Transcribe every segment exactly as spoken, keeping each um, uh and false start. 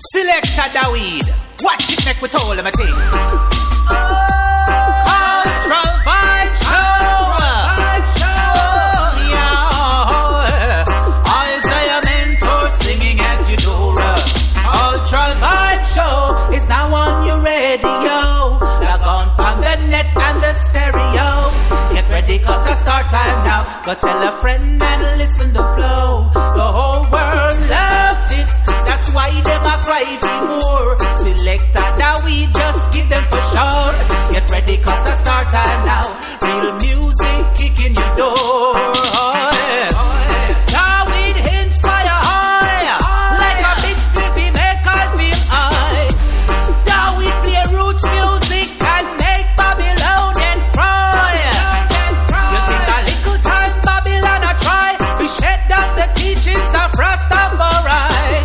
Selector Daweed, watch it make we told him a thing. Cultural Vibe Show, yeah. Isaiah Mentor singing at your door. Cultural Vibe Show is now on your radio. Log on on the net and the stereo. Get ready cause I start time now. Go tell a friend and listen to flow. The whole world love this. That's why them a cry for more. Selector that we just give them for sure. Get ready cause I start time now. Real music kicking your door. Oh, yeah. Now we'd inspire high. Like a big spliffy make I feel high. Now we play roots music and make Babylonian cry. You think a little time Babylon a try? We shed down the teachings of Rastafari.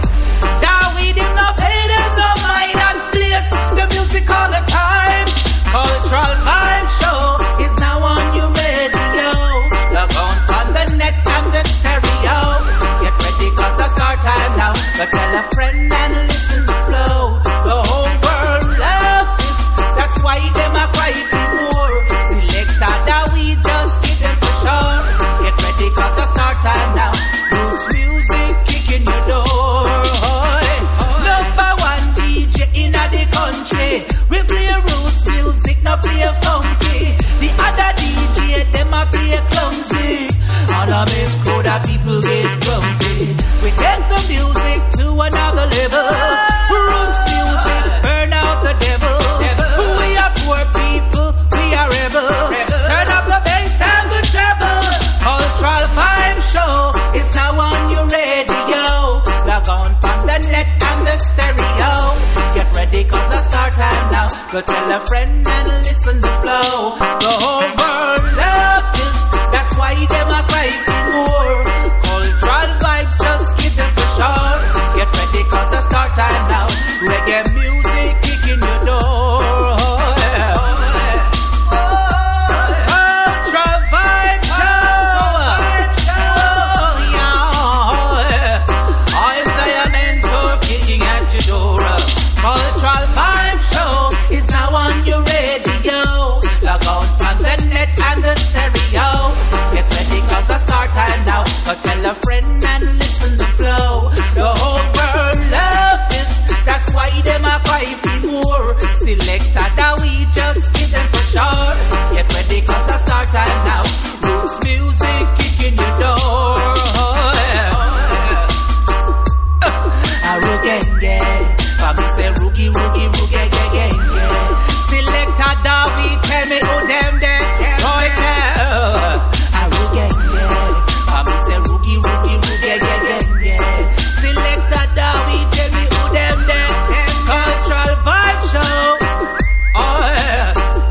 All the time. Cultural Vibe Show is now on your radio. Log on on the net and the stereo. Get ready cause I start time now. But tell a friend and listen to flow. The whole world love this. That's why them a cry for more. Selector that we just give them for sure. Get ready cause I start time now. Roots music kicking your door. Number one D J in the country. We play roots music, not play funky. The other D J, them a play clumsy. All of them crowd of people get grumpy. We take the music to another level. Roots music, burn out the devil. We are poor people, we are rebel. Turn up the bass and the treble. Cultural Vibe Show is now on your radio. Log on on the net and the stereo. Get ready cause I start time now. Go tell a friend and listen to flow. The whole world love this. That's why them a cry for more. Cultural vibes just give them for sure. Get ready cause I start time now. Reggae music kicking your door. Cultural Vibe Show. Isaiah Mentor kicking at your door. Cultural Vibe Show is now on your radio. Log on on the net and the stereo. Get ready cause I start time now. Go tell a friend and listen to flow. The whole world love this. That's why them a cry for more. Selector that we just give them for sure. Get ready cause I start time now. Roots music kicking your door. A rugenge. Me say rookie, rookie, rookie, gang, gang, gang. Selector that we tell me who them them. Boy, yeah. A rookie, yeah. Me say rookie, rookie, rookie, gang, gang, gang. Selector that we tell me who them them. Cultural Vibe Show. Oh yeah.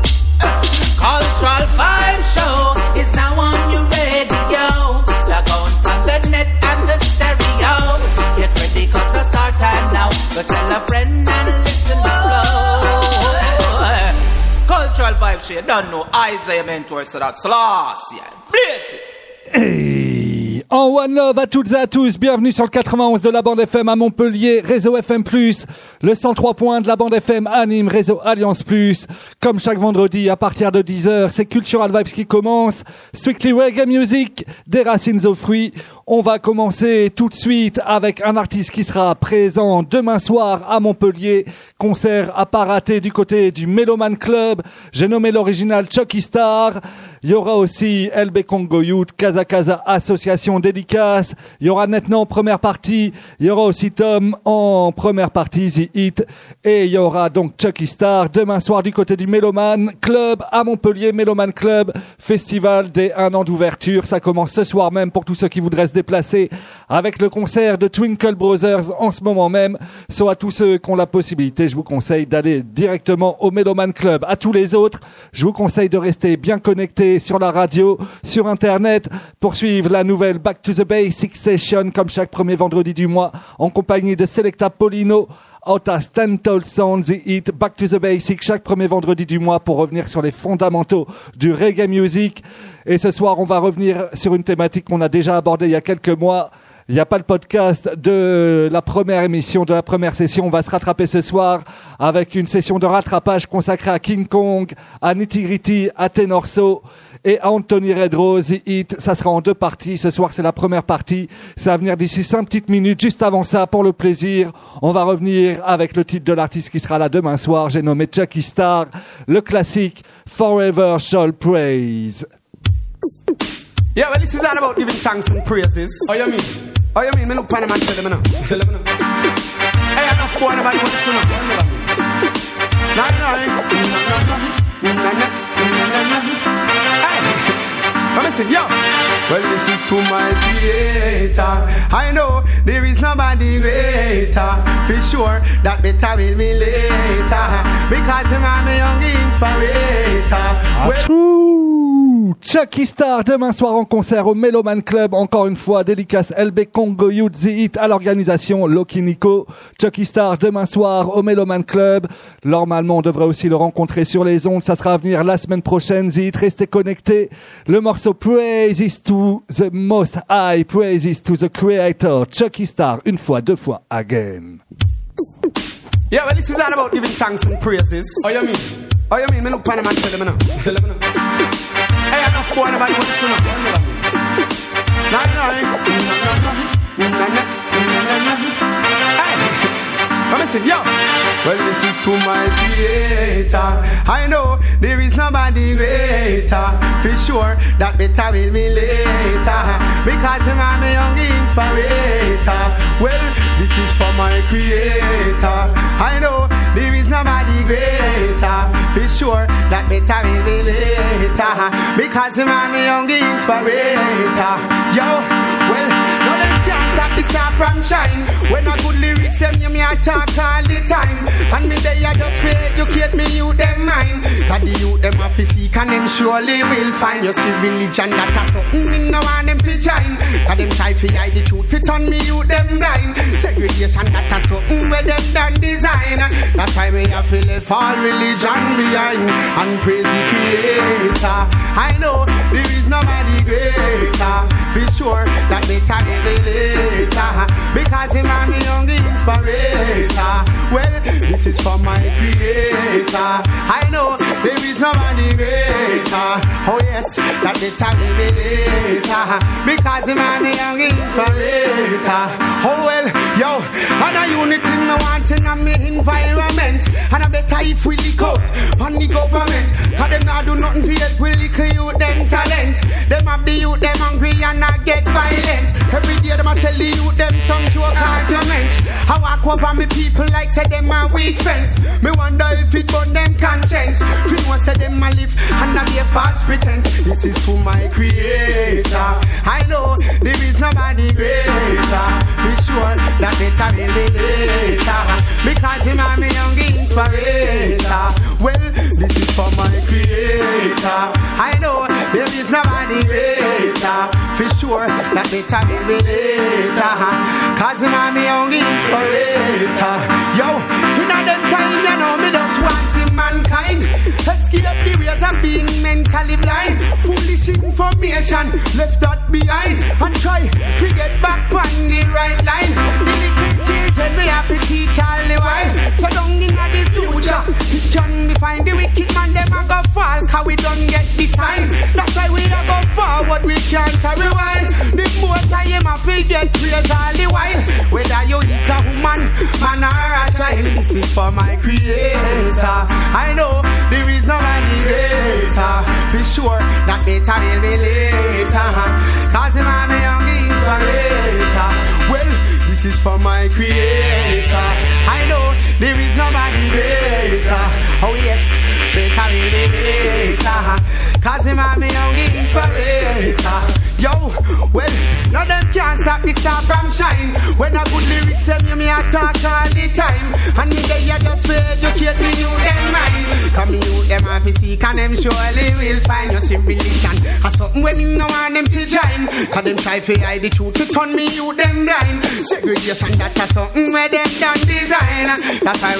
Cultural Vibe Show is now on your radio. Log on on the net and the stereo. Get ready cause I start time now. But tell a friend and listen to flow. Cultural Vibe Show, you don't know Isaiah Mentor, so that's lost, yeah. Bless it. Hey, en One Love à toutes et à tous, bienvenue sur le quatre-vingt-onze de la bande F M à Montpellier, réseau F M plus, le cent trois points de la bande F M anime réseau Alliance plus. Comme chaque vendredi à partir de dix heures, c'est Cultural Vibes qui commence, strictly reggae music, des racines aux fruits. On va commencer tout de suite avec un artiste qui sera présent demain soir à Montpellier. Concert à pas rater du côté du Meloman Club. J'ai nommé l'original Chucky Star. Il y aura aussi L B Congo Youth, Casa Casa Association Dédicace. Il y aura Netna en première partie. Il y aura aussi Tom en première partie, The Hit. Et il y aura donc Chucky Star demain soir du côté du Meloman Club à Montpellier. Meloman Club, festival des un an d'ouverture. Ça commence ce soir même pour tous ceux qui voudraient se déplacer avec le concert de Twinkle Brothers en ce moment même. Soit à tous ceux qui ont la possibilité, je vous conseille d'aller directement au Meloman Club. À tous les autres, je vous conseille de rester bien connectés sur la radio, sur Internet, pour suivre la nouvelle Back to the Basics Session comme chaque premier vendredi du mois en compagnie de Selecta Polino. Outta Stanton Sound, The Hit, Back to the Basics, chaque premier vendredi du mois pour revenir sur les fondamentaux du reggae music. Et ce soir, on va revenir sur une thématique qu'on a déjà abordée il y a quelques mois, Il n'y a pas le podcast de la première émission, de la première session. On va se rattraper ce soir avec une session de rattrapage consacrée à King Kong, à Nitty Gritty, à Tenorso et à Anthony Redrose. The Hit, ça sera en deux parties. Ce soir, c'est la première partie. Ça va venir d'ici cinq petites minutes. Juste avant ça, pour le plaisir, on va revenir avec le titre de l'artiste qui sera là demain soir. J'ai nommé Chucky Star, le classique Forever Shall Praise. Yeah, well, this is all about giving thanks and praises. Oh, you mean? Oh, you mean? Me look pan him and tell him now. Tell him now. Hey, enough boy, nobody want to listen now. Nah, nah, nah, nah, nah, nah. Hey, let me sing, yo. Well, this is to my creator. I know there is nobody greater. For sure, that better will be later. Because I'm a young inspirator. Well, true. Chucky Star, demain soir en concert au Meloman Club. Encore une fois, dédicace L B Congo Youth The Hit à l'organisation Loki Nico. Chucky Star, demain soir au Meloman Club. Normalement, on devrait aussi le rencontrer sur les ondes. Ça sera à venir la semaine prochaine. The Hit, restez connectés. Le morceau Praise is to the Most High. Praise is to the Creator. Chucky Star, une fois, deux fois, again. Yeah, well, this is all about giving thanks and praises. Oh, you mean? Oh, you mean? Me look pan him and tell him now. Tell him now. Hey, enough boy, nobody want to listen now. Nah, nah, nah, nah, nah. Hey, let me sing, yo. Well, this is to my creator. I know there is nobody greater. For sure, that better will be later. Because I'm a young inspirator. Well, this is for my creator. I know there is nobody greater. For sure, that better will be later. Because I'm a young inspirator. Yo, well, no them can't stop the star from shine. When I good lyrics, them you me attack all the time. And me they are just to educate me youth them mind. Cause the youth them have to seek and them surely will find. You see religion that has something me no want them to join. Cause them try to hide the truth fit on me youth them blind. Segregation that has something where them done design. That's why me have to leave all religion behind and praise the creator. I know there is nobody greater. For sure that better will be later. Because him and me young inspirator. Well, this is for my creator. I know there is nobody greater. Oh yes, that better will be later. Because him and me young inspirator. Oh well, yo, and a unity me wanting on me environment. And I better if we leak out on the government. Cause them not do nothing for help we leak youth them talent. Them have the youth them hungry and not get violent. Every day them a tell the youth them some joke argument. I walk over me people like say them a weak fence. Me wonder if it burn them conscience. Fi know say them a live and a be a false pretense. This is to my creator. I know there is nobody greater. Be sure that better will be later. Because him and me young inspirator. Well, this is for my creator. I know there is nobody greater. For sure that better will be later. Cause him and me young inspirator. Yo, in a them time, you know, me just want see mankind escape the ways of being mentally blind. Foolish information left that behind. And try to get back on the right line. The little children we have to teach all the while. So down in the future, it can be find the wicked man, them a go fall. Cause we don't get the sign. That's why we a go forward, we can't carry wine. The more time I feel get praise all the while. Whether you is a woman, man or a child. This is for my creator. I know there is nobody greater. For sure that better will be later. Cause him and me young inspirator. Well, this is for my creator. I know there is nobody greater. Oh yes, better will be later. Cause him and me young inspirator. Yo, well, no them can't stop the star from shine. When I good lyrics them you me attack all the time. And me they are just to educate me you them mind. Cause me you them have to seek and them surely will find. You see religion has something when you no want them to join. Cause them try to hide the truth to turn me you them blind. Segregation that has something where them done design. That's why we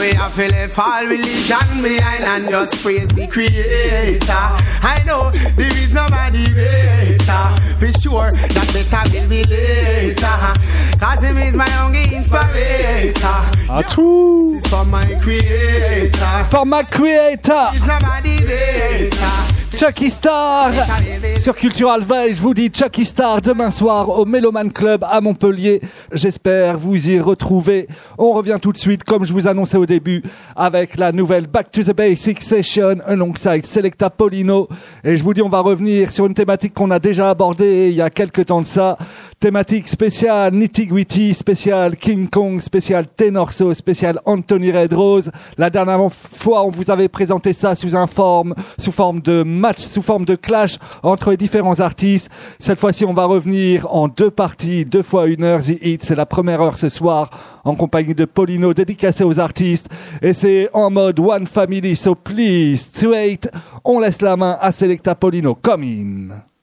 we have to left all religion behind and just praise the Creator. I know there is nobody better. For sure, that better will be later. Cause him is my only inspirator. Ah, true. This is for my Creator. For my Creator. There is nobody better. Chucky Star sur Cultural Vibe, je vous dis Chucky Star demain soir au Meloman Club à Montpellier. J'espère vous y retrouver. On revient tout de suite, comme je vous annonçais au début, avec la nouvelle Back to the Basics Session alongside Selecta Paulino. Et je vous dis, on va revenir sur une thématique qu'on a déjà abordée il y a quelques temps de ça. Thématique spéciale Nitty Gritty, spéciale King Kong, spéciale Tenorso, spéciale Anthony Red Rose. La dernière fois, on vous avait présenté ça sous un forme, sous forme de match, sous forme de clash entre les différents artistes. Cette fois-ci, on va revenir en deux parties, deux fois une heure. The Hit, c'est la première heure ce soir, en compagnie de Paulino, dédicacé aux artistes. Et c'est en mode One Family, so please, straight, on laisse la main à Selecta Paulino. Come in.